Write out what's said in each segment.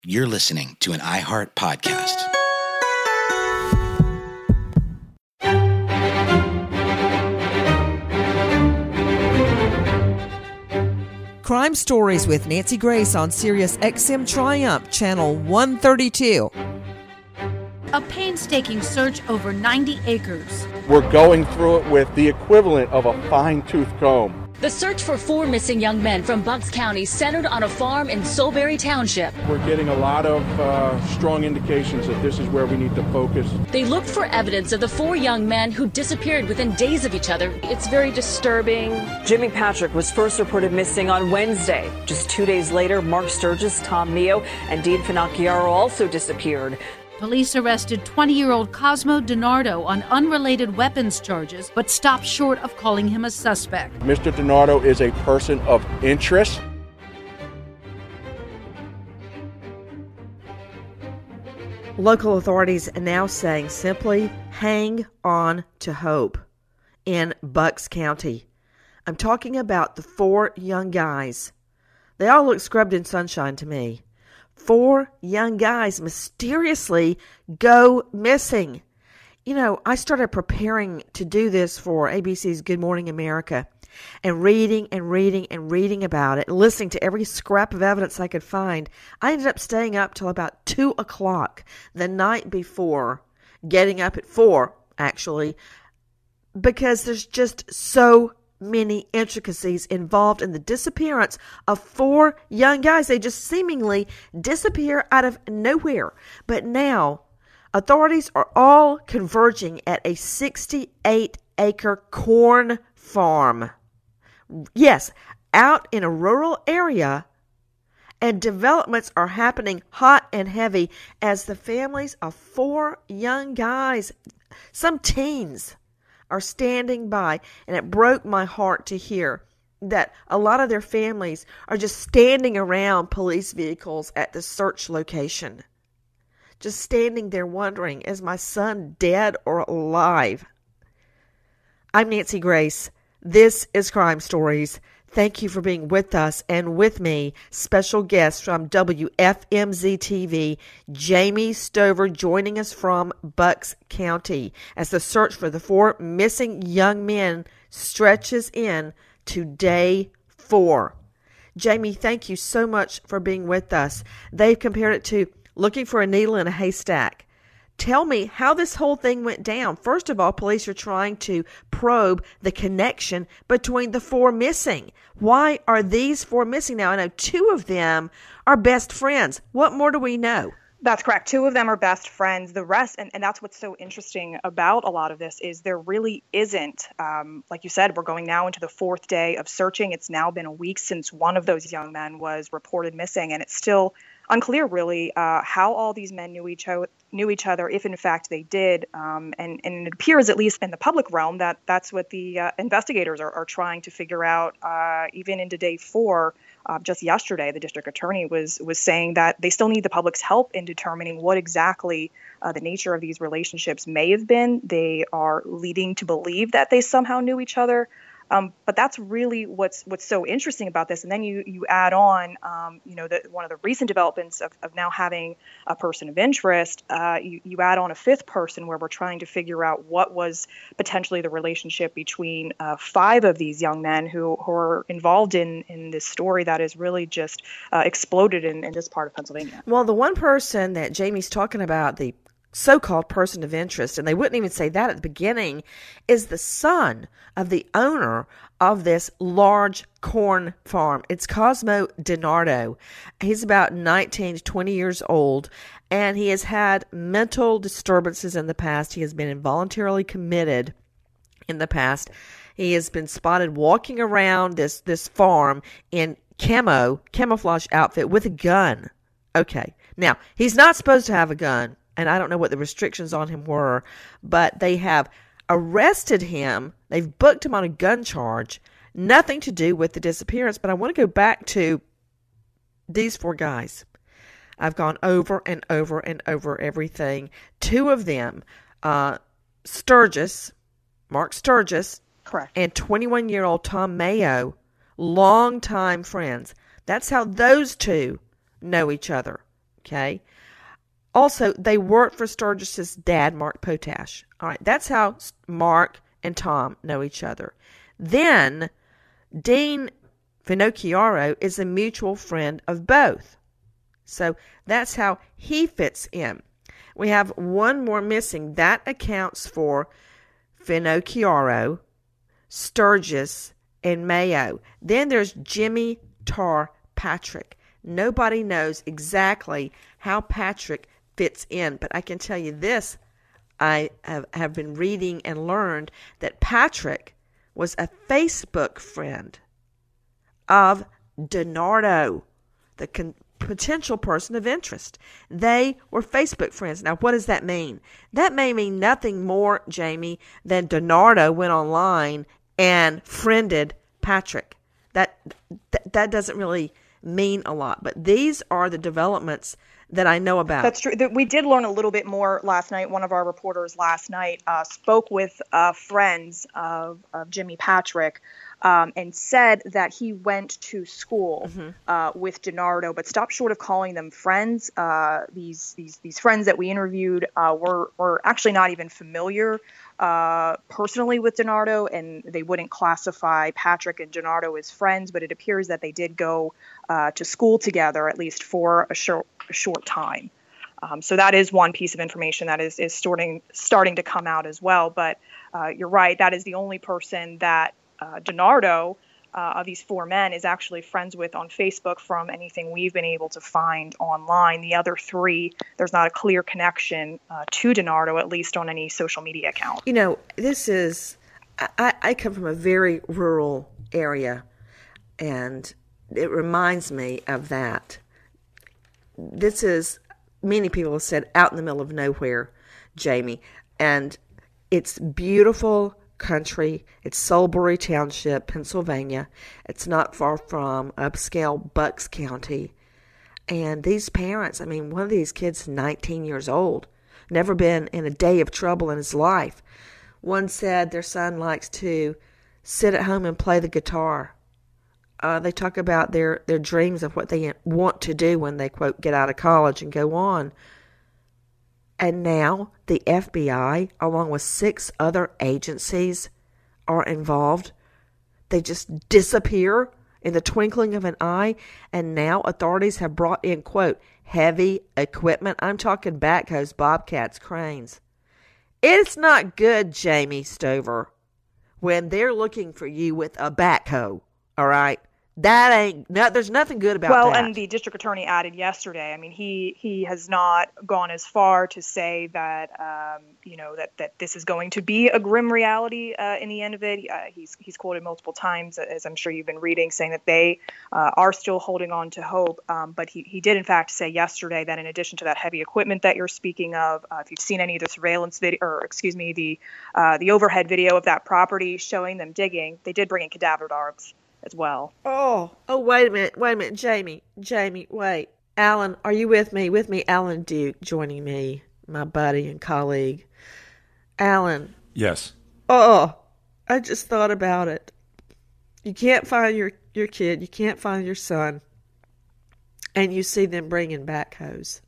You're listening to an iHeart podcast. Crime Stories with Nancy Grace on Sirius XM Triumph, Channel 132. A painstaking search over 90 acres. We're going through it with the equivalent of a fine-tooth comb. The search for 4 missing young men from Bucks County centered on a farm in Solebury Township. We're getting a lot of strong indications that this is where we need to focus. They looked for evidence of the 4 young men who disappeared within days of each other. It's very disturbing. Jimmy Patrick was first reported missing on Wednesday. Just 2 days later, Mark Sturgis, Tom Mio, and Dean Finocchiaro also disappeared. Police arrested 20-year-old Cosmo DiNardo on unrelated weapons charges, but stopped short of calling him a suspect. Mr. DiNardo is a person of interest. Local authorities are now saying simply, hang on to hope in Bucks County. I'm talking about the 4 young guys. They all look scrubbed in sunshine to me. 4 young guys mysteriously go missing. You know, I started preparing to do this for ABC's Good Morning America and reading about it, listening to every scrap of evidence I could find. I ended up staying up till about 2 o'clock the night before, getting up at 4, actually, because there's just so many intricacies involved in the disappearance of 4 young guys. They just seemingly disappear out of nowhere. But now, authorities are all converging at a 68-acre corn farm. Yes, out in a rural area, and developments are happening hot and heavy as the families of 4 young guys, some teens, are standing by, and it broke my heart to hear that a lot of their families are just standing around police vehicles at the search location. Just standing there wondering, is my son dead or alive? I'm Nancy Grace. This is Crime Stories. Thank you for being with us, and with me, special guest from WFMZ-TV, Jamie Stover, joining us from Bucks County as the search for the 4 missing young men stretches in to day 4. Jamie, thank you so much for being with us. They've compared it to looking for a needle in a haystack. Tell me how this whole thing went down. First of all, police are trying to probe the connection between the 4 missing. Why are these 4 missing now? I know 2 of them are best friends. What more do we know? That's correct. 2 of them are best friends. The rest, and that's what's so interesting about a lot of this, is there really isn't, like you said, we're going now into the 4th day of searching. It's now been a week since one of those young men was reported missing, and it's still unclear really how all these men knew each other, if in fact they did. And it appears, at least in the public realm, that that's what the investigators are trying to figure out, even into day 4. Just yesterday, the district attorney was saying that they still need the public's help in determining what exactly the nature of these relationships may have been. They are leading to believe that they somehow knew each other. But that's really what's so interesting about this. And then you add on, that one of the recent developments of now having a person of interest, you add on a 5th person where we're trying to figure out what was potentially the relationship between 5 of these young men who are involved in this story that is really just exploded in this part of Pennsylvania. Well, the one person that Jamie's talking about, the so-called person of interest, and they wouldn't even say that at the beginning, is the son of the owner of this large corn farm. It's Cosmo DiNardo. He's about 19 to 20 years old, and he has had mental disturbances in the past. He has been involuntarily committed in the past. He has been spotted walking around this farm in camouflage outfit with a gun. Okay, now, he's not supposed to have a gun, and I don't know what the restrictions on him were, but they have arrested him. They've booked him on a gun charge. Nothing to do with the disappearance, but I want to go back to these 4 guys. I've gone over and over and over everything. 2 of them, Sturgis, Mark Sturgis, correct, and 21-year-old Tom Mayo, longtime friends. That's how those 2 know each other. Okay. Also, they worked for Sturgis's dad, Mark Potash. All right, that's how Mark and Tom know each other. Then, Dean Finocchiaro is a mutual friend of both. So that's how he fits in. We have one more missing. That accounts for Finocchiaro, Sturgis, and Mayo. Then there's Jimmy Tar Patrick. Nobody knows exactly how Patrick fits in, but I can tell you this. I have been reading and learned that Patrick was a Facebook friend of DiNardo, the potential person of interest. They were Facebook friends. Now, what does that mean? That may mean nothing more, Jamie, than DiNardo went online and friended Patrick. That doesn't really mean a lot, but these are the developments that I know about. That's true. We did learn a little bit more last night. One of our reporters last night spoke with friends of Jimmy Patrick and said that he went to school with DiNardo, but stopped short of calling them friends. These friends that we interviewed were actually not even familiar personally with DiNardo, and they wouldn't classify Patrick and DiNardo as friends, but it appears that they did go to school together, at least for a short time. So that is one piece of information that is starting to come out as well. But you're right, that is the only person that DiNardo, of these four men, is actually friends with on Facebook from anything we've been able to find online. The other three, there's not a clear connection to DiNardo, at least on any social media account. You know, this is, I come from a very rural area, and it reminds me of that. This is, many people have said, out in the middle of nowhere, Jamie, and it's beautiful country. It's Salisbury Township, Pennsylvania. It's not far from upscale Bucks County. And these parents, I mean, one of these kids is 19 years old, never been in a day of trouble in his life. One said their son likes to sit at home and play the guitar. They talk about their dreams of what they want to do when they, quote, get out of college and go on. And now the FBI, along with 6 other agencies, are involved. They just disappear in the twinkling of an eye. And now authorities have brought in, quote, heavy equipment. I'm talking backhoes, bobcats, cranes. It's not good, Jamie Stover, when they're looking for you with a backhoe, all right? That ain't, no, there's nothing good about that. Well, and the district attorney added yesterday, I mean, he has not gone as far to say that, that this is going to be a grim reality in the end of it. He's quoted multiple times, as I'm sure you've been reading, saying that they are still holding on to hope. But he did, in fact, say yesterday that in addition to that heavy equipment that you're speaking of, if you've seen any of the surveillance video, or excuse me, the overhead video of that property showing them digging, they did bring in cadaver dogs as well. Oh, wait a minute, Jamie, wait. Alan, are you with me? Alan Duke joining me, my buddy and colleague. Alan. Yes. Oh, I just thought about it. You can't find your kid, you can't find your son, and you see them bringing backhoes.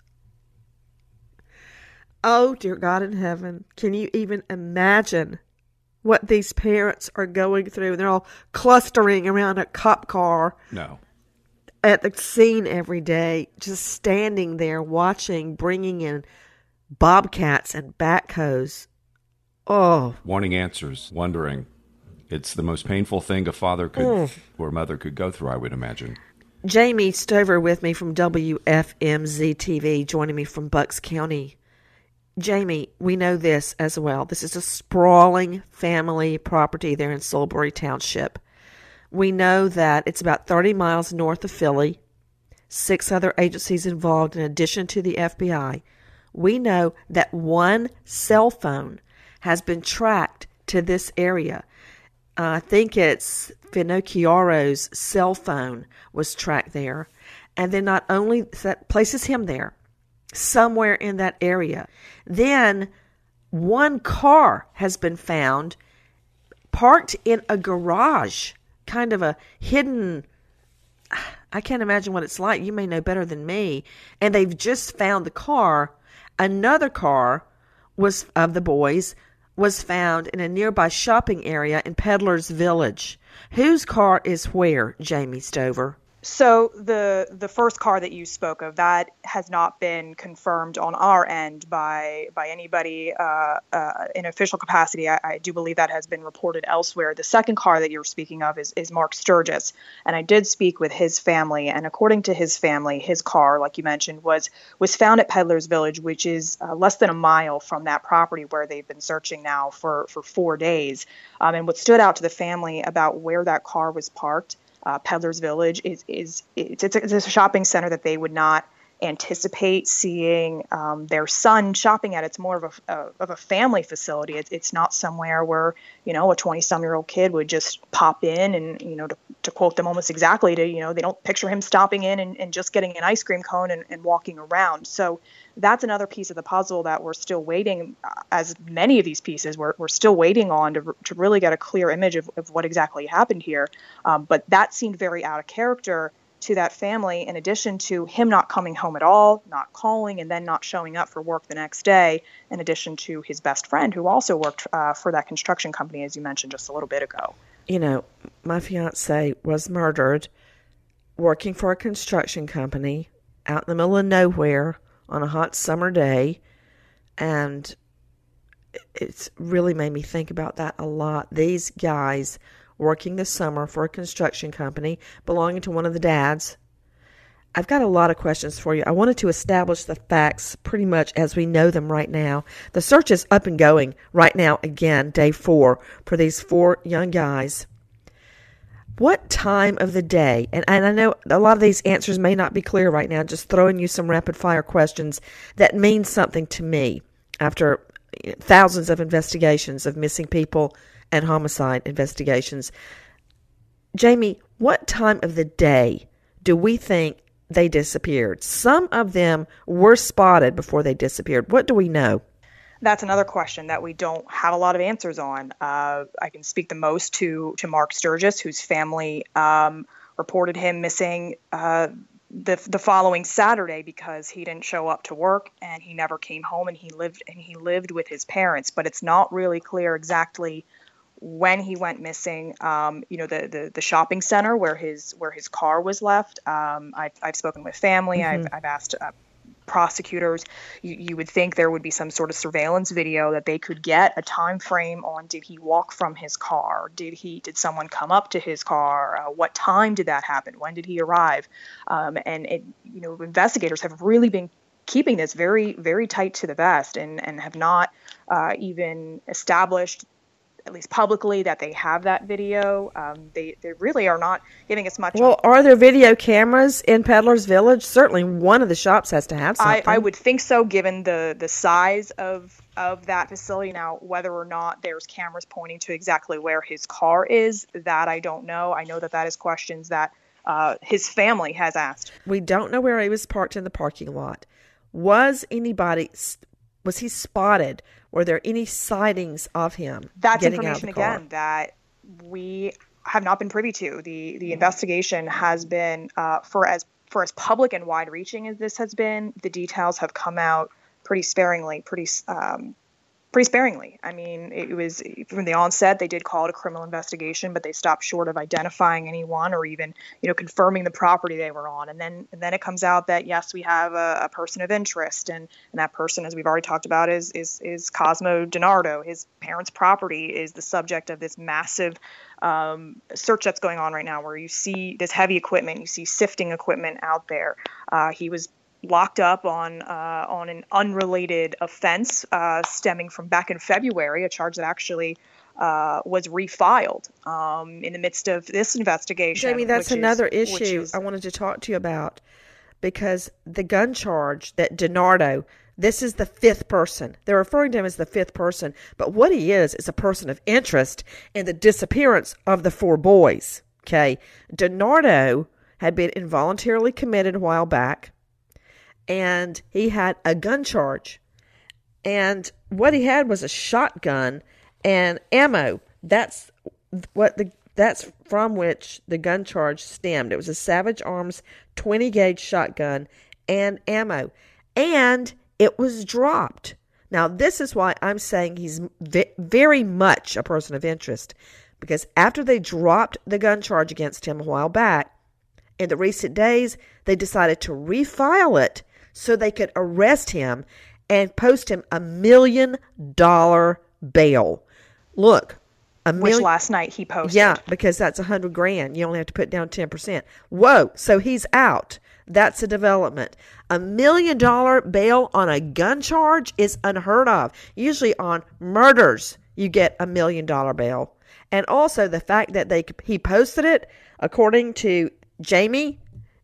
Oh, dear God in heaven, can you even imagine what these parents are going through? They're all clustering around a cop car. No. At the scene every day, just standing there watching, bringing in bobcats and backhoes. Oh. Wanting answers, wondering. It's the most painful thing a father could or mother could go through, I would imagine. Jamie Stover with me from WFMZ TV, joining me from Bucks County. Jamie, we know this as well. This is a sprawling family property there in Salisbury Township. We know that it's about 30 miles north of Philly. 6 other agencies involved in addition to the FBI. We know that one cell phone has been tracked to this area. I think it's Finocchiaro's cell phone was tracked there. And then not only that places him there, somewhere in that area. Then one car has been found parked in a garage, kind of a hidden, I can't imagine what it's like. You may know better than me. And they've just found the car. Another car was of the boys was found in a nearby shopping area in Peddler's Village. Whose car is where, Jamie Stover? So the first car that you spoke of, that has not been confirmed on our end by anybody in official capacity. I do believe that has been reported elsewhere. The second car that you're speaking of is Mark Sturgis, and I did speak with his family. And according to his family, his car, like you mentioned, was found at Peddler's Village, which is less than a mile from that property where they've been searching now for 4 days. And what stood out to the family about where that car was parked, Peddler's Village, it's a shopping center that they would not anticipate seeing their son shopping at. It's more of a family facility. It's not somewhere where, a 20-some-year-old kid would just pop in and, to quote them almost exactly, they don't picture him stopping in and just getting an ice cream cone and walking around. So that's another piece of the puzzle that we're still waiting, as many of these pieces we're still waiting on to really get a clear image of what exactly happened here. But that seemed very out of character to that family, in addition to him not coming home at all, not calling, and then not showing up for work the next day, in addition to his best friend, who also worked for that construction company, as you mentioned just a little bit ago. My fiance was murdered working for a construction company out in the middle of nowhere on a hot summer day, and it's really made me think about that a lot. These guys working this summer for a construction company belonging to one of the dads. I've got a lot of questions for you. I wanted to establish the facts pretty much as we know them right now. The search is up and going right now, again, day 4, for these 4 young guys. What time of the day, and I know a lot of these answers may not be clear right now, just throwing you some rapid-fire questions that mean something to me after thousands of investigations of missing people and homicide investigations. Jamie, what time of the day do we think they disappeared? Some of them were spotted before they disappeared. What do we know? That's another question that we don't have a lot of answers on. I can speak the most to Mark Sturgis, whose family reported him missing the following Saturday because he didn't show up to work and he never came home, and he lived with his parents. But it's not really clear exactly when he went missing. The shopping center where his car was left. I've spoken with family. Mm-hmm. I've asked prosecutors. You would think there would be some sort of surveillance video that they could get a time frame on. Did he walk from his car? Did someone come up to his car? What time did that happen? When did he arrive? Investigators have really been keeping this very, very tight to the vest and have not even established, at least publicly, that they have that video. They really are not giving us much. Well, are there video cameras in Peddler's Village? Certainly one of the shops has to have something. I would think so, given the size of that facility. Now, whether or not there's cameras pointing to exactly where his car is, that I don't know. I know that is questions that his family has asked. We don't know where he was parked in the parking lot. Was he spotted? Were there any sightings of him? That's information, again, that we have not been privy to. The investigation has been, for as public and wide-reaching as this has been, the details have come out pretty sparingly. I mean, it was from the onset, they did call it a criminal investigation, but they stopped short of identifying anyone or even, confirming the property they were on. And then it comes out that, yes, we have a person of interest. And that person, as we've already talked about, is Cosmo DiNardo. His parents' property is the subject of this massive search that's going on right now, where you see this heavy equipment, you see sifting equipment out there. He was locked up on an unrelated offense stemming from back in February, a charge that actually was refiled in the midst of this investigation. Jamie, that's another issue I wanted to talk to you about, because the gun charge that DiNardo, this is the 5th person. They're referring to him as the 5th person, but what he is a person of interest in the disappearance of the 4 boys. Okay, DiNardo had been involuntarily committed a while back, and he had a gun charge. And what he had was a shotgun and ammo. That's what the That's from which the gun charge stemmed. It was a Savage Arms 20-gauge shotgun and ammo. And it was dropped. Now, this is why I'm saying he's very much a person of interest. Because after they dropped the gun charge against him a while back, in the recent days, they decided to refile it so they could arrest him and post him $1 million bail. Look, which last night he posted. Yeah, because that's $100,000. You only have to put down 10%. Whoa! So he's out. That's a development. $1 million bail on a gun charge is unheard of. Usually on murders, you get $1 million bail. And also the fact that he posted it, according to Jamie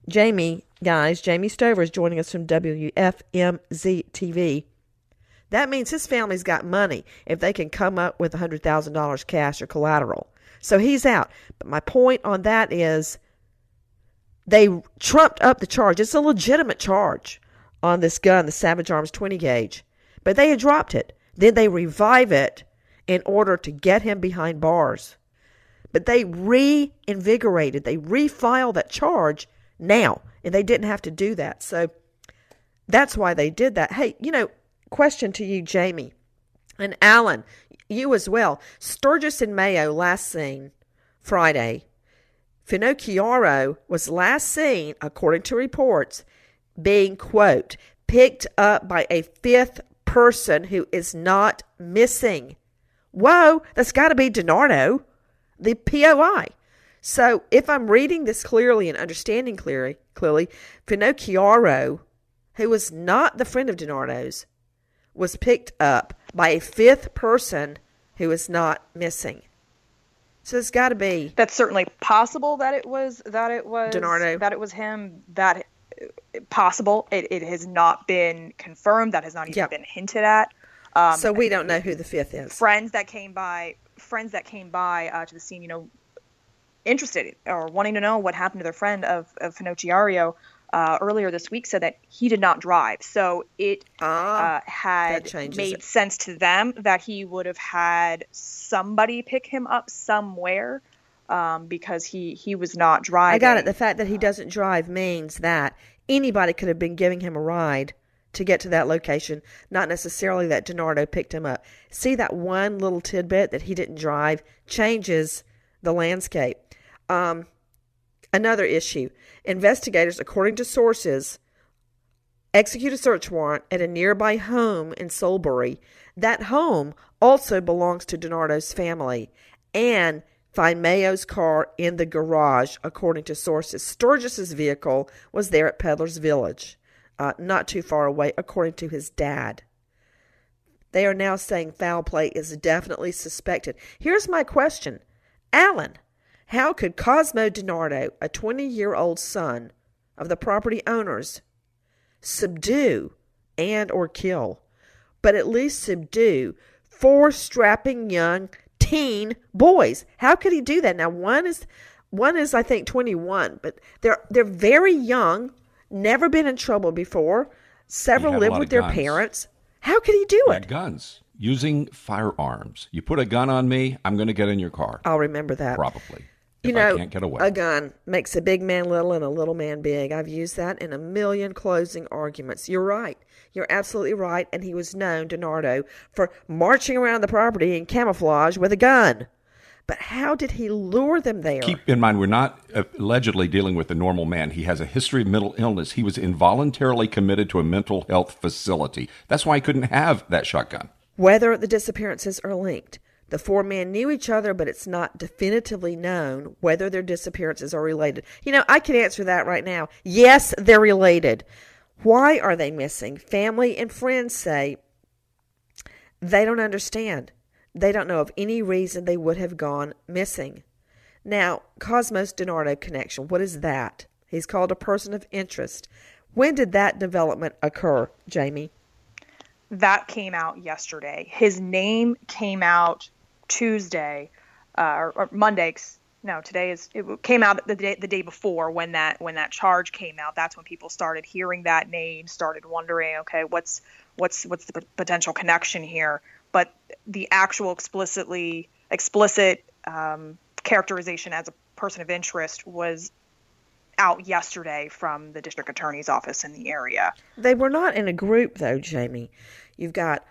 Stover is joining us from WFMZ TV. That means his family's got money if they can come up with $100,000 cash or collateral. So he's out. But my point on that is they trumped up the charge. It's a legitimate charge on this gun, the Savage Arms 20-gauge. But they had dropped it. Then they revive it in order to get him behind bars. But they reinvigorated, they refiled that charge now. And they didn't have to do that. So that's why they did that. Hey, question to you, Jamie, and Alan, you as well. Sturgis and Mayo last seen Friday. Finocchiaro was last seen, according to reports, being, quote, picked up by a fifth person who is not missing. Whoa, that's got to be DiNardo, the POI. So if I'm reading this clearly and understanding clearly, Finocchiaro, who was not the friend of DiNardo's, was picked up by a fifth person who is not missing. So it's got to be. That's certainly possible that it was DiNardo. That it was him. That possible. It has not been confirmed. That has not even been hinted at. So we don't know who the fifth is. Friends that came by to the scene, interested or wanting to know what happened to their friend of Finocchiaro earlier this week, said that he did not drive. So it had made sense to them that he would have had somebody pick him up somewhere because he was not driving. I got it. The fact that he doesn't drive means that anybody could have been giving him a ride to get to that location, not necessarily that DiNardo picked him up. See, that one little tidbit that he didn't drive changes the landscape. Another issue. Investigators, according to sources, execute a search warrant at a nearby home in Solebury. That home also belongs to DiNardo's family, and find Mayo's car in the garage, according to sources. Sturgis's vehicle was there at Peddler's Village, not too far away, according to his dad. They are now saying foul play is definitely suspected. Here's my question. Alan, how could Cosmo DiNardo, a 20-year-old son of the property owners, subdue and or kill, but at least subdue 4 strapping young teen boys? How could he do that? Now, one is I think 21, but they're very young, never been in trouble before. Several live with their parents. How could he do it? Guns. Using firearms. You put a gun on me, I'm going to get in your car. I'll remember that. Probably. If I can't get away. A gun makes a big man little and a little man big. I've used that in a million closing arguments. You're right. You're absolutely right. And he was known, DiNardo, for marching around the property in camouflage with a gun. But how did he lure them there? Keep in mind, we're not allegedly dealing with a normal man. He has a history of mental illness. He was involuntarily committed to a mental health facility. That's why he couldn't have that shotgun. Whether the disappearances are linked. The 4 men knew each other, but it's not definitively known whether their disappearances are related. I can answer that right now. Yes, they're related. Why are they missing? Family and friends say they don't understand. They don't know of any reason they would have gone missing. Now, Cosmos DiNardo connection, what is that? He's called a person of interest. When did that development occur, Jamie? That came out yesterday. His name came out Tuesday or Monday. No, it came out the day before when that charge came out. That's when people started hearing that name, started wondering, okay, what's the potential connection here? But the actual explicit characterization as a person of interest was out yesterday from the district attorney's office in the area. They were not in a group, though, Jamie. You've got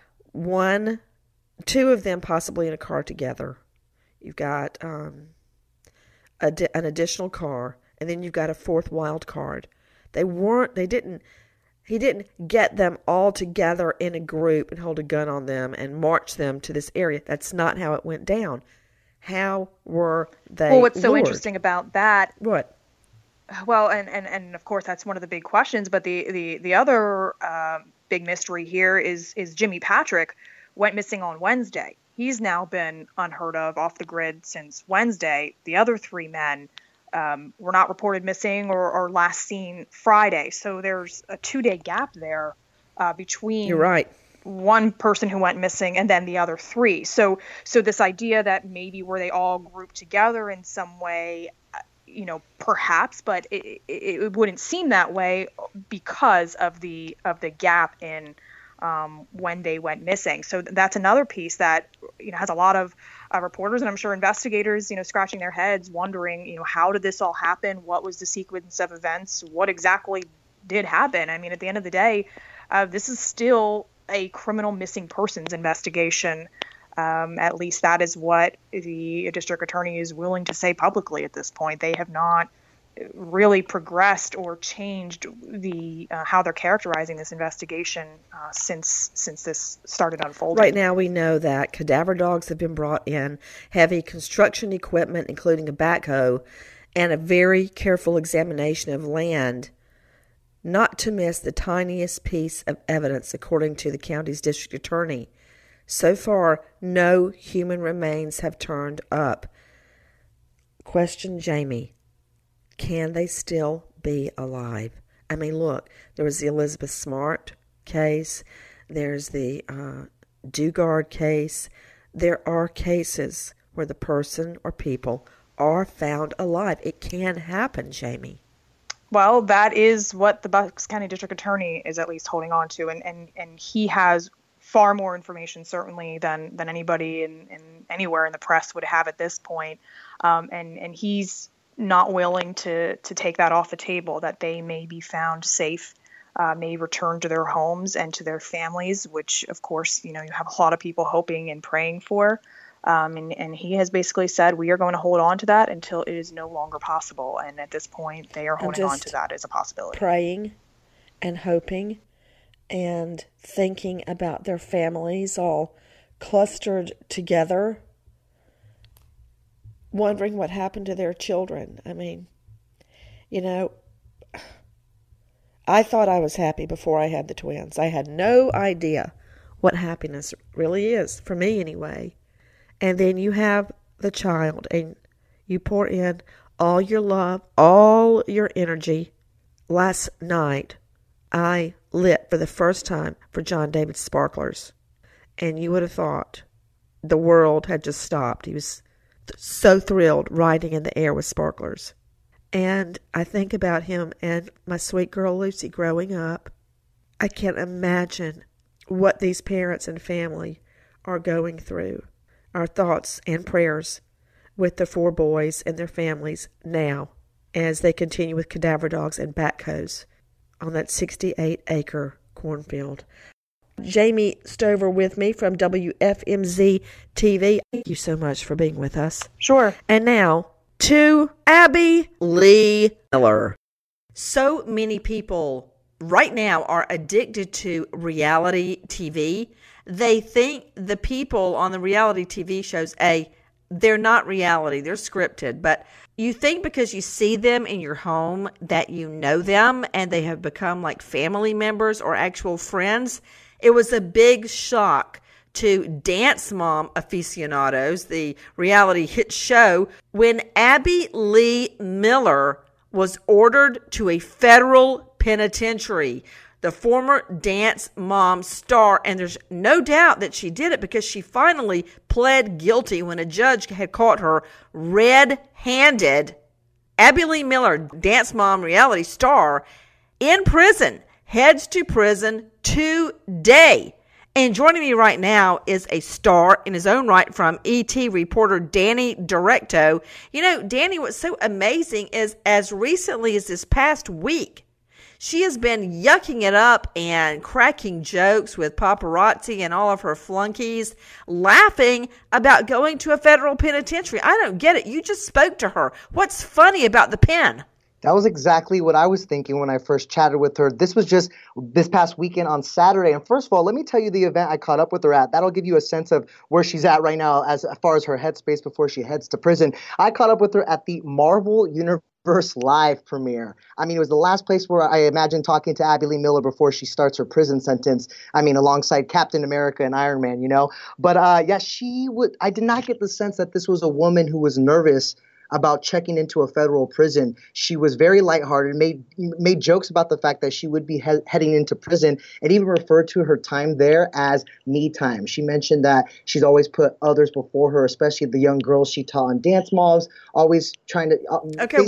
two of them possibly in a car together. You've got an additional car, and then you've got a fourth wild card. He didn't get them all together in a group and hold a gun on them and march them to this area. That's not how it went down. How were they Well, what's so lured? interesting about that? What? Well, and of course that's one of the big questions. But the other big mystery here is Jimmy Patrick went missing on Wednesday. He's now been unheard of, off the grid since Wednesday. The other three men were not reported missing or last seen Friday. So there's a 2-day gap there between. You're right. One person who went missing and then the other three. So this idea that maybe were they all grouped together in some way, perhaps, but it wouldn't seem that way because of the gap in when they went missing. So that's another piece that has a lot of reporters and I'm sure investigators scratching their heads, wondering how did this all happen? What was the sequence of events? What exactly did happen? I mean, at the end of the day, this is still a criminal missing persons investigation. At least that is what the district attorney is willing to say publicly at this point. They have not really progressed or changed the how they're characterizing this investigation since this started unfolding. Right now we know that cadaver dogs have been brought in, heavy construction equipment, including a backhoe, and a very careful examination of land, not to miss the tiniest piece of evidence, according to the county's district attorney. So far, no human remains have turned up. Question Jamie, can they still be alive? I mean, look, there was the Elizabeth Smart case. There's the Dugard case. There are cases where the person or people are found alive. It can happen, Jamie. Well, that is what the Bucks County District Attorney is at least holding on to, and he has far more information certainly than anybody in anywhere in the press would have at this point, and he's not willing to take that off the table, that they may be found safe, may return to their homes and to their families, which of course you have a lot of people hoping and praying for. And he has basically said, we are going to hold on to that until it is no longer possible. And at this point, they are holding on to that as a possibility. Praying and hoping and thinking about their families all clustered together, wondering what happened to their children. I mean, I thought I was happy before I had the twins. I had no idea what happiness really is, for me anyway. And then you have the child, and you pour in all your love, all your energy. Last night, I lit for the first time for John David Sparklers. And you would have thought the world had just stopped. He was so thrilled riding in the air with Sparklers. And I think about him and my sweet girl Lucy growing up. I can't imagine what these parents and family are going through. Our thoughts and prayers with the 4 boys and their families now as they continue with cadaver dogs and backhoes on that 68-acre cornfield. Jamie Stover with me from WFMZ TV. Thank you so much for being with us. Sure. And now to Abby Lee Miller. So many people right now are addicted to reality TV. They think the people on the reality TV shows, they're not reality, they're scripted. But you think because you see them in your home that you know them and they have become like family members or actual friends. It was a big shock to Dance Mom aficionados, the reality hit show, when Abby Lee Miller was ordered to a federal penitentiary. The former Dance Mom star, and there's no doubt that she did it because she finally pled guilty when a judge had caught her red-handed. Abby Lee Miller, Dance Mom reality star, in prison, heads to prison today. And joining me right now is a star in his own right from ET reporter Danny Directo. You know, Danny, what's so amazing is as recently as this past week, she has been yucking it up and cracking jokes with paparazzi and all of her flunkies, laughing about going to a federal penitentiary. I don't get it. You just spoke to her. What's funny about the pen? That was exactly what I was thinking when I first chatted with her. This was just this past weekend on Saturday. And first of all, let me tell you the event I caught up with her at. That'll give you a sense of where she's at right now as far as her headspace before she heads to prison. I caught up with her at the Marvel Universe Live premiere. I mean, it was the last place where I imagine talking to Abby Lee Miller before she starts her prison sentence. I mean, alongside Captain America and Iron Man, you know. But yeah, I did not get the sense that this was a woman who was nervous about checking into a federal prison. She was very lighthearted, made jokes about the fact that she would be heading into prison, and even referred to her time there as me time. She mentioned that she's always put others before her, especially the young girls she taught on dance malls, always trying to... Okay,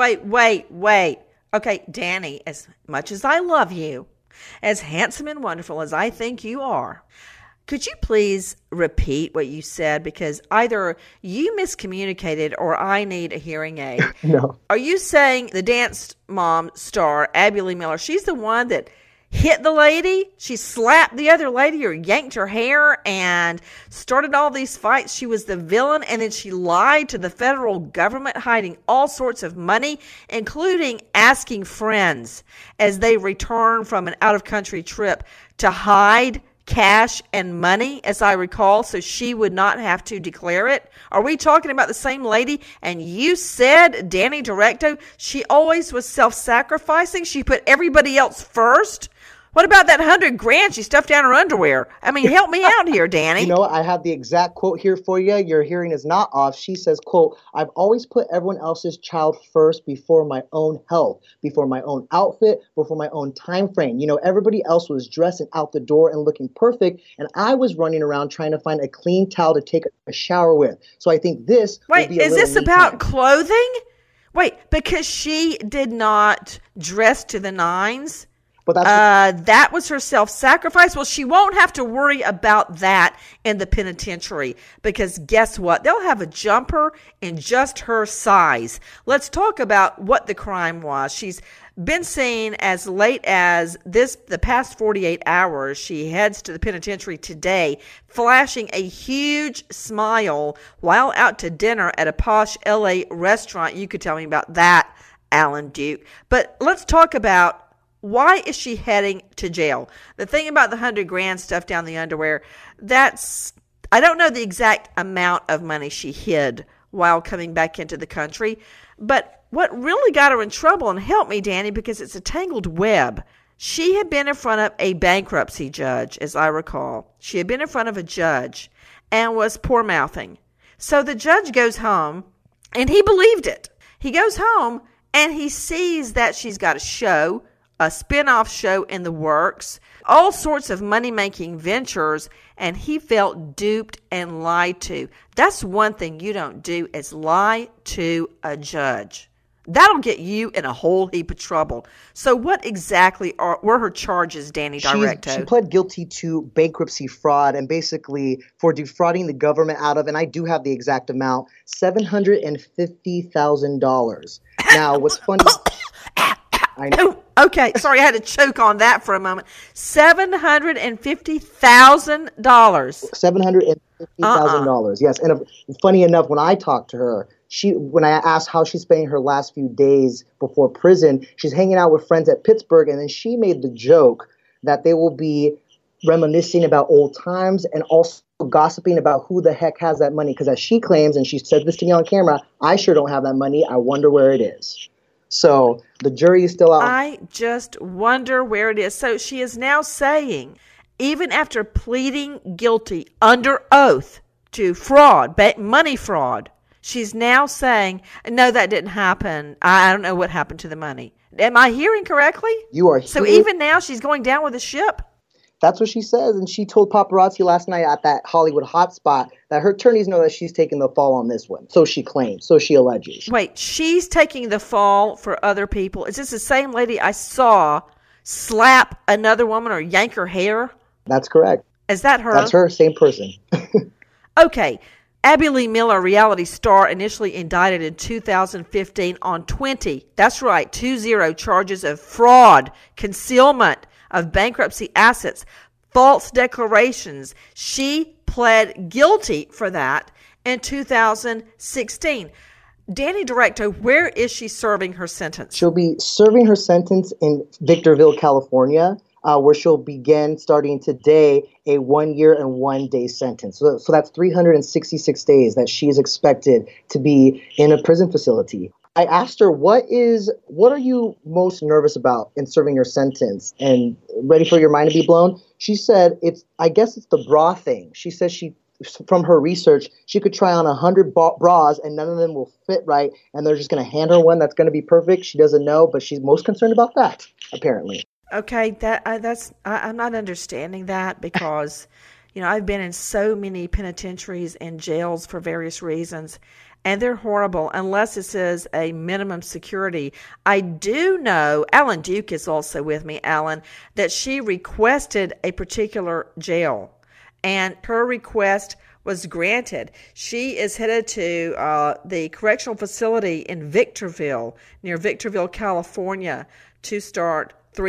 wait. Okay, Danny, as much as I love you, as handsome and wonderful as I think you are, could you please repeat what you said? Because either you miscommunicated or I need a hearing aid. No. Are you saying the dance mom star, Abby Lee Miller, she's the one that hit the lady? She slapped the other lady or yanked her hair and started all these fights. She was the villain, and then she lied to the federal government, hiding all sorts of money, including asking friends as they return from an out-of-country trip to hide cash and money, as I recall, so she would not have to declare it. Are we talking about the same lady? And you said, Danny Directo, she always was self-sacrificing. She put everybody else first. What about that $100,000 she stuffed down her underwear? I mean, help me out here, Danny. You know, I have the exact quote here for you. Your hearing is not off. She says, quote, "I've always put everyone else's child first before my own health, before my own outfit, before my own time frame. You know, everybody else was dressing out the door and looking perfect, and I was running around trying to find a clean towel to take a shower with. So I think this Wait, will be a is this little about time." clothing? Wait, because she did not dress to the nines? But that was her self-sacrifice. Well, she won't have to worry about that in the penitentiary because guess what? They'll have a jumper in just her size. Let's talk about what the crime was. She's been seen as late as the past 48 hours. She heads to the penitentiary today, flashing a huge smile while out to dinner at a posh LA restaurant. You could tell me about that, Alan Duke. But let's talk about why is she heading to jail? The thing about the $100,000 stuff down the underwear, I don't know the exact amount of money she hid while coming back into the country. But what really got her in trouble, and help me, Danny, because it's a tangled web. She had been in front of a bankruptcy judge, as I recall. She had been in front of a judge and was poor-mouthing. So the judge goes home, and he believed it. He goes home, and he sees that she's got a show, a spin-off show in the works, all sorts of money-making ventures, and he felt duped and lied to. That's one thing you don't do is lie to a judge. That'll get you in a whole heap of trouble. So what exactly were her charges, Danny Directo? She pled guilty to bankruptcy fraud and basically for defrauding the government out of, and I do have the exact amount, $750,000. Now, what's funny... I know. Okay, sorry, I had to choke on that for a moment. $750,000. $750,000, yes. And funny enough, when I talked to her, when I asked how she's spending her last few days before prison, she's hanging out with friends at Pittsburgh, and then she made the joke that they will be reminiscing about old times and also gossiping about who the heck has that money. Because as she claims, and she said this to me on camera, I sure don't have that money. I wonder where it is. So the jury is still out. I just wonder where it is. So she is now saying, even after pleading guilty under oath to fraud, money fraud, she's now saying, no, that didn't happen. I don't know what happened to the money. Am I hearing correctly? You are. So even now she's going down with the ship? That's what she says. And she told paparazzi last night at that Hollywood hotspot that her attorneys know that she's taking the fall on this one. So she claims. So she alleges. Wait, she's taking the fall for other people? Is this the same lady I saw slap another woman or yank her hair? That's correct. Is that her? That's her, same person. Okay. Abby Lee Miller, reality star, initially indicted in 2015 on 20, that's right, 20 charges of fraud, concealment of bankruptcy assets, false declarations. She pled guilty for that in 2016. Danny Directo, where is she serving her sentence? She'll be serving her sentence in Victorville, California, where she'll begin starting today a 1 year and 1 day sentence. So that's 366 days that she is expected to be in a prison facility. I asked her, what are you most nervous about in serving your sentence and ready for your mind to be blown? She said, I guess it's the bra thing. She says from her research, she could try on 100 bras and none of them will fit right. And they're just going to hand her one that's going to be perfect. She doesn't know, but she's most concerned about that, apparently. Okay, I'm not understanding that because, I've been in so many penitentiaries and jails for various reasons, and they're horrible unless this is a minimum security. I do know, Alan Duke is also with me, Alan, that she requested a particular jail, and her request was granted. She is headed to the correctional facility in Victorville, near Victorville, California, to start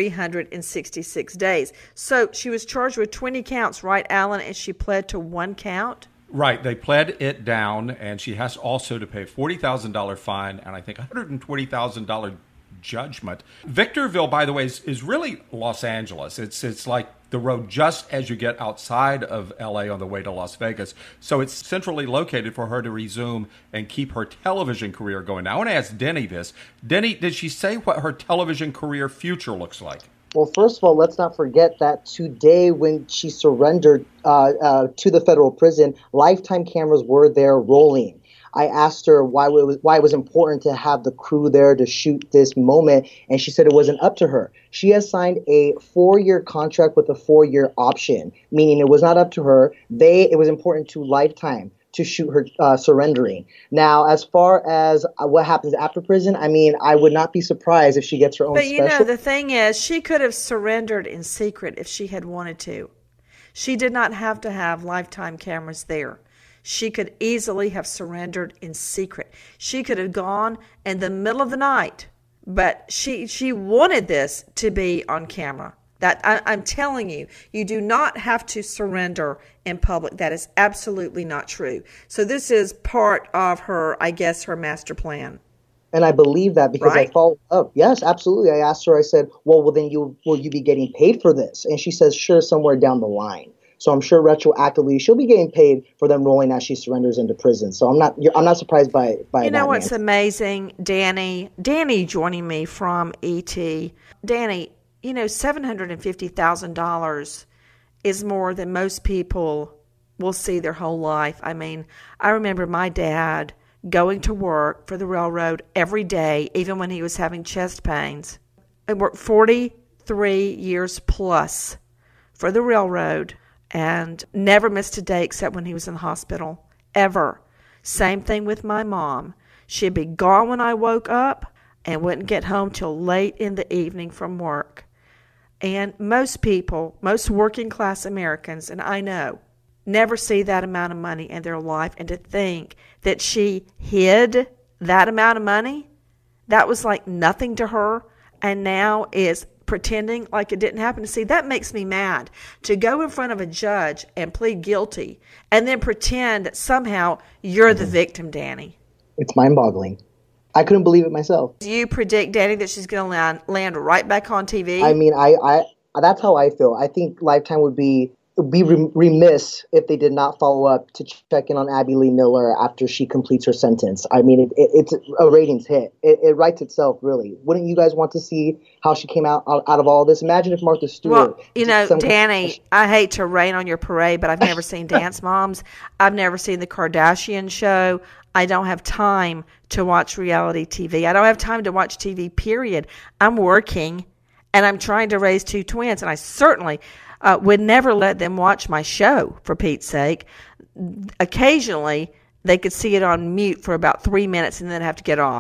366 days. So she was charged with 20 counts, right, Alan? And she pled to 1 count? Right. They pled it down, and she has also to pay a $40,000 fine and I think $120,000 judgment. Victorville, by the way, is really Los Angeles. It's like the road just as you get outside of LA on the way to Las Vegas. So it's centrally located for her to resume and keep her television career going. Now, I want to ask Denny this. Denny, did she say what her television career future looks like? Well, first of all, let's not forget that today when she surrendered to the federal prison, Lifetime cameras were there rolling. I asked her why it was important to have the crew there to shoot this moment, and she said it wasn't up to her. She has signed a 4-year contract with a 4-year option, meaning it was not up to her. It was important to Lifetime to shoot her surrendering. Now, as far as what happens after prison, I mean, I would not be surprised if she gets her own special. But the thing is, she could have surrendered in secret if she had wanted to. She did not have to have Lifetime cameras there. She could easily have surrendered in secret. She could have gone in the middle of the night, but she wanted this to be on camera. That I'm telling you, you do not have to surrender in public. That is absolutely not true. So this is part of her, I guess, her master plan. And I believe that because right? I followed up. Yes, absolutely. I asked her, I said, well, then will you be getting paid for this? And she says, sure, somewhere down the line. So I'm sure retroactively she'll be getting paid for them rolling as she surrenders into prison. So I'm not surprised by that. You know what's amazing, Danny joining me from ET. Danny, $750,000 is more than most people will see their whole life. I mean, I remember my dad going to work for the railroad every day, even when he was having chest pains. I worked 43 years plus for the railroad and never missed a day except when he was in the hospital, ever. Same thing with my mom. She'd be gone when I woke up and wouldn't get home till late in the evening from work. And most people, most working class Americans, and I know, never see that amount of money in their life. And to think that she hid that amount of money, that was like nothing to her, and now is pretending like it didn't happen. See, that makes me mad, to go in front of a judge and plead guilty and then pretend that somehow you're the victim, Danny. It's mind-boggling. I couldn't believe it myself. Do you predict, Danny, that she's going to land right back on TV? I mean, I that's how I feel. I think Lifetime would be remiss if they did not follow up to check in on Abby Lee Miller after she completes her sentence. I mean, it's a ratings hit. It writes itself, really. Wouldn't you guys want to see how she came out of all this? Imagine if Martha Stewart... Well, Danny, I hate to rain on your parade, but I've never seen Dance Moms. I've never seen The Kardashian Show. I don't have time to watch reality TV. I don't have time to watch TV, period. I'm working, and I'm trying to raise 2 twins, and I certainly... would never let them watch my show, for Pete's sake. Occasionally, they could see it on mute for about 3 minutes and then have to get off.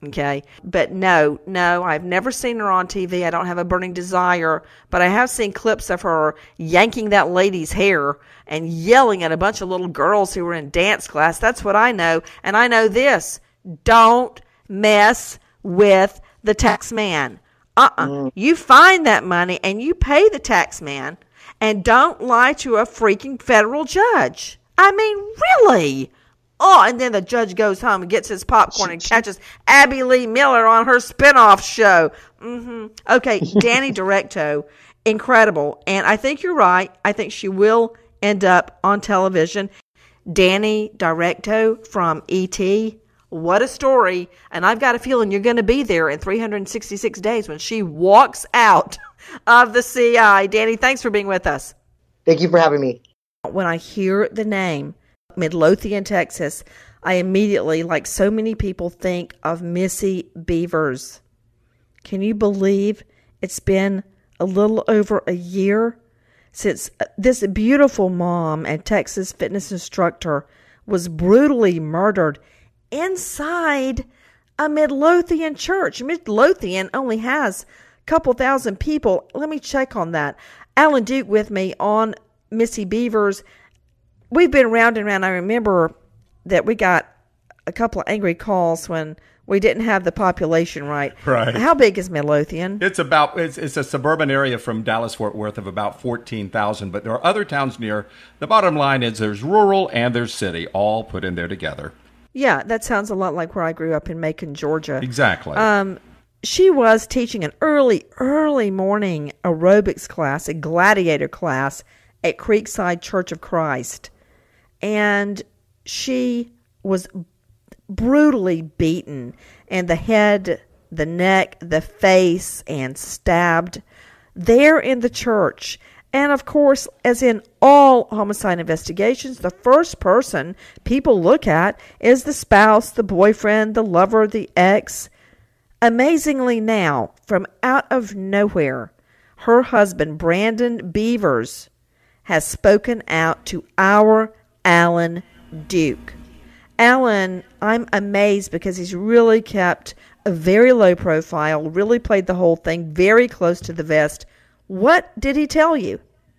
Okay. But no, I've never seen her on TV. I don't have a burning desire, but I have seen clips of her yanking that lady's hair and yelling at a bunch of little girls who were in dance class. That's what I know. And I know this: don't mess with the tax man. You find that money and you pay the tax man, and don't lie to a freaking federal judge. I mean, really? Oh, and then the judge goes home and gets his popcorn and catches Abby Lee Miller on her spinoff show. Okay, Danny Directo, incredible. And I think you're right. I think she will end up on television. Danny Directo from E.T., what a story. And I've got a feeling you're going to be there in 366 days when she walks out of the CI. Danny, thanks for being with us. Thank you for having me. When I hear the name Midlothian, Texas, I immediately, like so many people, think of Missy Bevers. Can you believe it's been a little over a year since this beautiful mom and Texas fitness instructor was brutally murdered inside a Midlothian church? Midlothian only has a couple thousand people. Let me check on that. Alan Duke with me on Missy Bevers. We've been round and round. I remember that we got a couple of angry calls when we didn't have the population right. Right. How big is Midlothian? It's a suburban area from Dallas-Fort Worth of about 14,000, but there are other towns near. The bottom line is there's rural and there's city, all put in there together. Yeah, that sounds a lot like where I grew up in Macon, Georgia. Exactly. She was teaching an early morning aerobics class, a gladiator class at Creekside Church of Christ. And she was brutally beaten in the head, the neck, the face, and stabbed there in the church. And of course, as in all homicide investigations, the first person people look at is the spouse, the boyfriend, the lover, the ex. Amazingly now, from out of nowhere, her husband, Brandon Bevers, has spoken out to our Alan Duke. Alan, I'm amazed because he's really kept a very low profile, really played the whole thing very close to the vest. What did he tell you?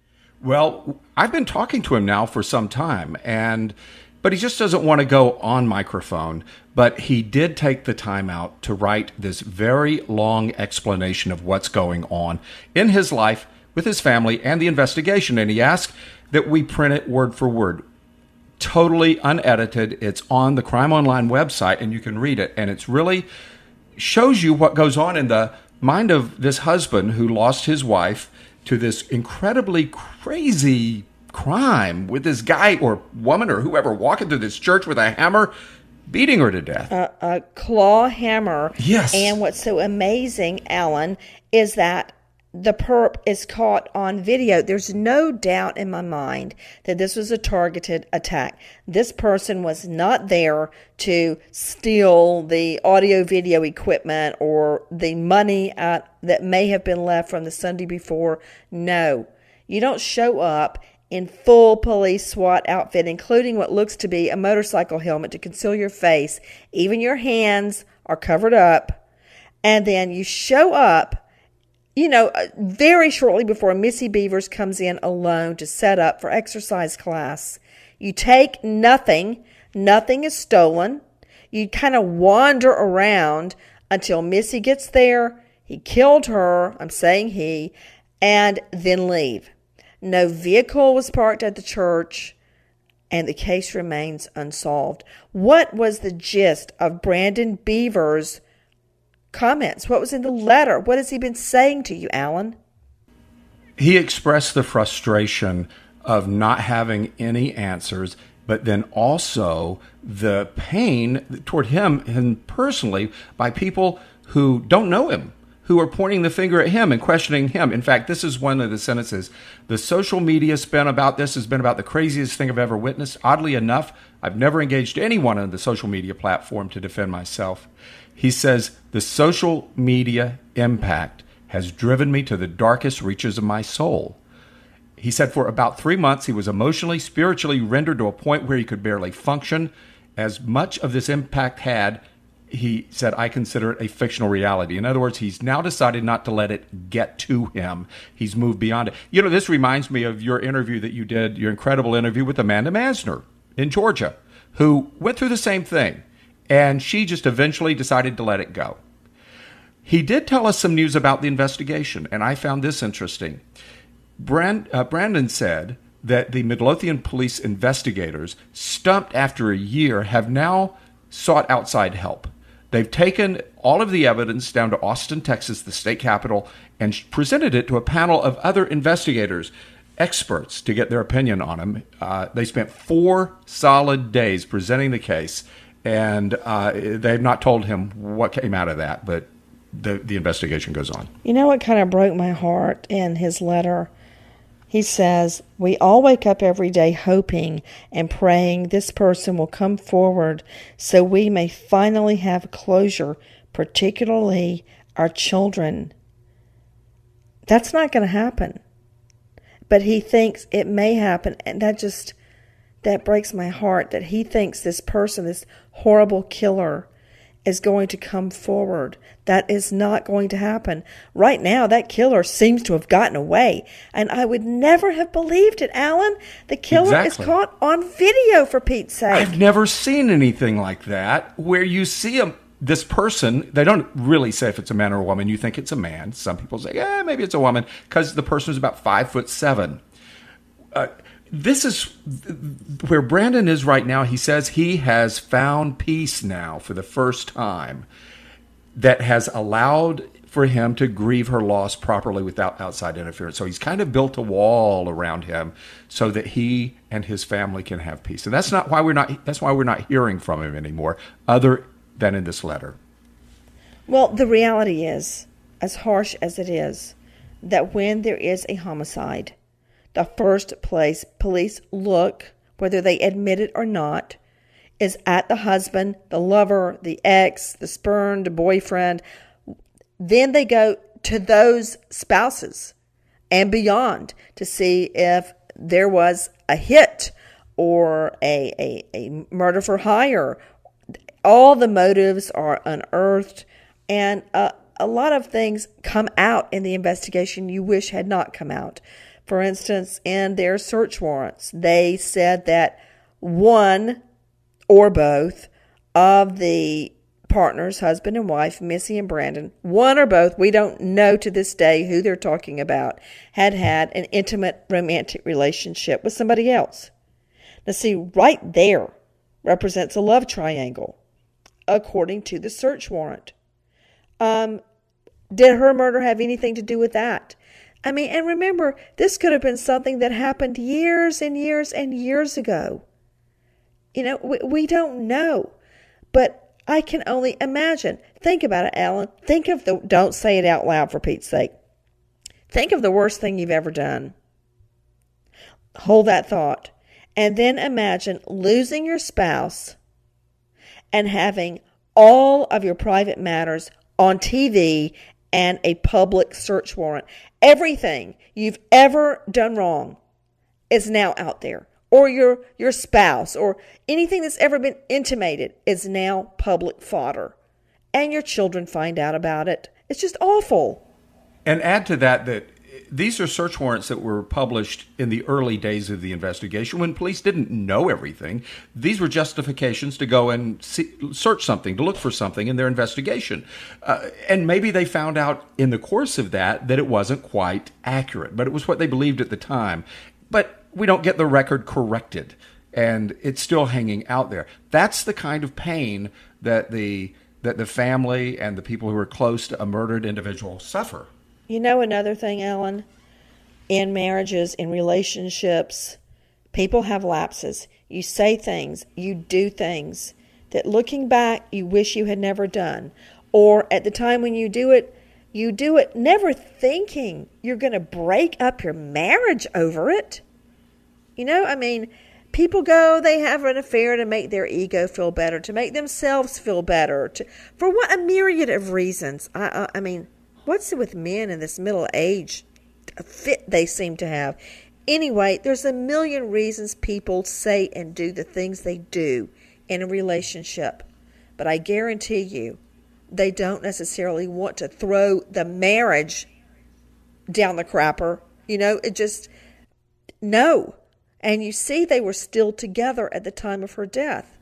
Well, I've been talking to him now for some time, but he just doesn't want to go on microphone. But he did take the time out to write this very long explanation of what's going on in his life with his family and the investigation. And he asked that we print it word for word. Totally unedited. It's on the Crime Online website, and you can read it. And it's really shows you what goes on in the mind of this husband who lost his wife to this incredibly crazy crime with this guy or woman or whoever walking through this church with a hammer, beating her to death. A claw hammer. Yes. And what's so amazing, Alan, is that the perp is caught on video. There's no doubt in my mind that this was a targeted attack. This person was not there to steal the audio video equipment or the money that may have been left from the Sunday before. No, you don't show up in full police SWAT outfit, including what looks to be a motorcycle helmet to conceal your face. Even your hands are covered up. And then you show up, very shortly before Missy Bevers comes in alone to set up for exercise class. You take nothing. Nothing is stolen. You kind of wander around until Missy gets there. He killed her. I'm saying he. And then leave. No vehicle was parked at the church, and the case remains unsolved. What was the gist of Brandon Bevers' comments? What was in the letter? What has he been saying to you, Alan? He expressed the frustration of not having any answers, but then also the pain toward him and personally by people who don't know him, who are pointing the finger at him and questioning him. In fact, this is one of the sentences. The social media spin about this has been about the craziest thing I've ever witnessed. Oddly enough, I've never engaged anyone on the social media platform to defend myself. He says, the social media impact has driven me to the darkest reaches of my soul. He said for about 3 months, he was emotionally, spiritually rendered to a point where he could barely function. As much of this impact had he said, I consider it a fictional reality. In other words, he's now decided not to let it get to him. He's moved beyond it. You know, this reminds me of your interview that you did, your incredible interview with Amanda Masner in Georgia, who went through the same thing. And she just eventually decided to let it go. He did tell us some news about the investigation, and I found this interesting. Brandon said that the Midlothian police investigators, stumped after a year, have now sought outside help. They've taken all of the evidence down to Austin, Texas, the state capital, and presented it to a panel of other investigators, experts, to get their opinion on him. They spent 4 solid days presenting the case, and they've not told him what came out of that, but the investigation goes on. You know what kind of broke my heart in his letter? He says, we all wake up every day hoping and praying this person will come forward so we may finally have closure, particularly our children. That's not going to happen. But he thinks it may happen, and that breaks my heart, that he thinks this person, this horrible killer, is going to come forward. That is not going to happen. Right now, that killer seems to have gotten away. And I would never have believed it, Alan. The killer is caught on video, for Pete's sake. I've never seen anything like that, where you see this person. They don't really say if it's a man or a woman. You think it's a man. Some people say, maybe it's a woman, because the person is about 5'7". This is where Brandon is right now. He says he has found peace now for the first time that has allowed for him to grieve her loss properly without outside interference. So he's kind of built a wall around him so that he and his family can have peace. And that's why we're not hearing from him anymore, other than in this letter. Well, the reality is, as harsh as it is, that when there is a homicide, the first place police look, whether they admit it or not, is at the husband, the lover, the ex, the spurned boyfriend. Then they go to those spouses and beyond to see if there was a hit or a murder for hire. All the motives are unearthed, and a lot of things come out in the investigation you wish had not come out. For instance, in their search warrants, they said that one or both of the partners, husband and wife, Missy and Brandon, one or both, we don't know to this day who they're talking about, had an intimate romantic relationship with somebody else. Now see, right there represents a love triangle, according to the search warrant. Did her murder have anything to do with that? I mean, and remember, this could have been something that happened years and years and years ago. You know, we don't know. But I can only imagine. Think about it, Alan. Don't say it out loud, for Pete's sake. Think of the worst thing you've ever done. Hold that thought. And then imagine losing your spouse and having all of your private matters on TV and a public search warrant. Everything you've ever done wrong is now out there. Or your spouse or anything that's ever been intimated is now public fodder. And your children find out about it. It's just awful. And add to that these are search warrants that were published in the early days of the investigation when police didn't know everything. These were justifications to go and search something, to look for something in their investigation. And maybe they found out in the course of that it wasn't quite accurate, but it was what they believed at the time. But we don't get the record corrected, and it's still hanging out there. That's the kind of pain that the family and the people who are close to a murdered individual suffer. You know another thing, Alan? In marriages, in relationships, people have lapses. You say things, you do things that looking back, you wish you had never done. Or at the time when you do it never thinking you're going to break up your marriage over it. You know, I mean, people they have an affair to make their ego feel better, to make themselves feel better, for what a myriad of reasons. I mean, what's it with men in this middle age fit they seem to have? Anyway, there's a million reasons people say and do the things they do in a relationship. but I guarantee you they don't necessarily want to throw the marriage down the crapper. It just, no. And you see they were still together at the time of her death.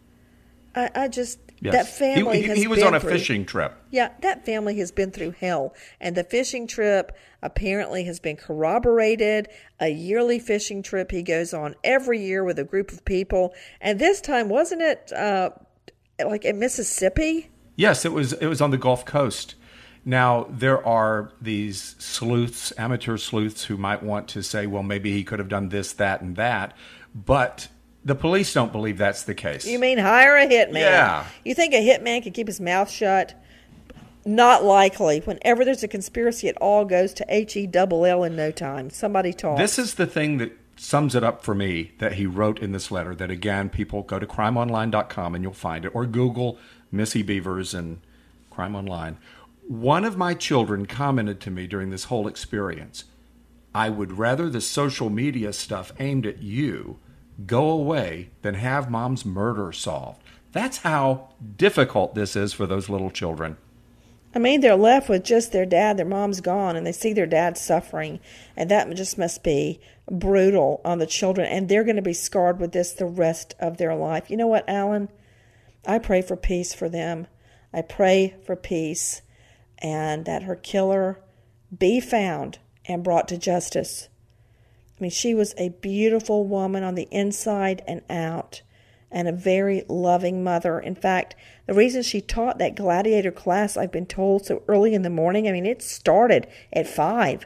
I just, yes. That family he was on a fishing trip. Yeah, that family has been through hell. And the fishing trip apparently has been corroborated. A yearly fishing trip he goes on every year with a group of people. And this time, wasn't it like in Mississippi? Yes, it was on the Gulf Coast. Now, there are these sleuths, amateur sleuths, who might want to say, well, maybe he could have done this, that, and that. But the police don't believe that's the case. You mean hire a hitman? Yeah. You think a hitman can keep his mouth shut? Not likely. Whenever there's a conspiracy, it all goes to HELL in no time. Somebody talks. This is the thing that sums it up for me that he wrote in this letter, that, again, people go to crimeonline.com and you'll find it, or Google Missy Bevers and Crime Online. One of my children commented to me during this whole experience, I would rather the social media stuff aimed at you go away than have mom's murder solved. That's how difficult this is for those little children. I mean, they're left with just their dad. Their mom's gone, and they see their dad suffering. And that just must be brutal on the children. And they're going to be scarred with this the rest of their life. You know what, Alan? I pray for peace for them. I pray for peace, and that her killer be found and brought to justice. I mean, she was a beautiful woman on the inside and out, and a very loving mother. In fact, the reason she taught that gladiator class, I've been told, so early in the morning, I mean, it started at 5.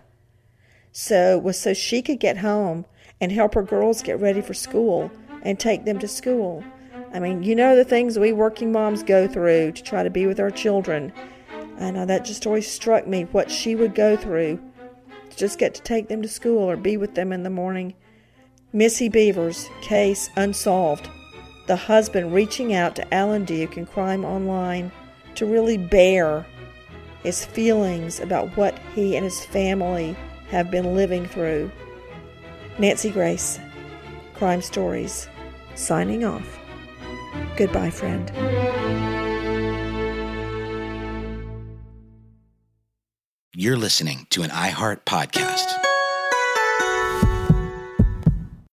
So she could get home and help her girls get ready for school and take them to school. I mean, the things we working moms go through to try to be with our children. And that just always struck me, what she would go through to just get to take them to school or be with them in the morning. Missy Bevers, case unsolved. The husband reaching out to Alan Duke and Crime Online to really bear his feelings about what he and his family have been living through. Nancy Grace, Crime Stories, signing off. Goodbye, friend. You're listening to an iHeart podcast.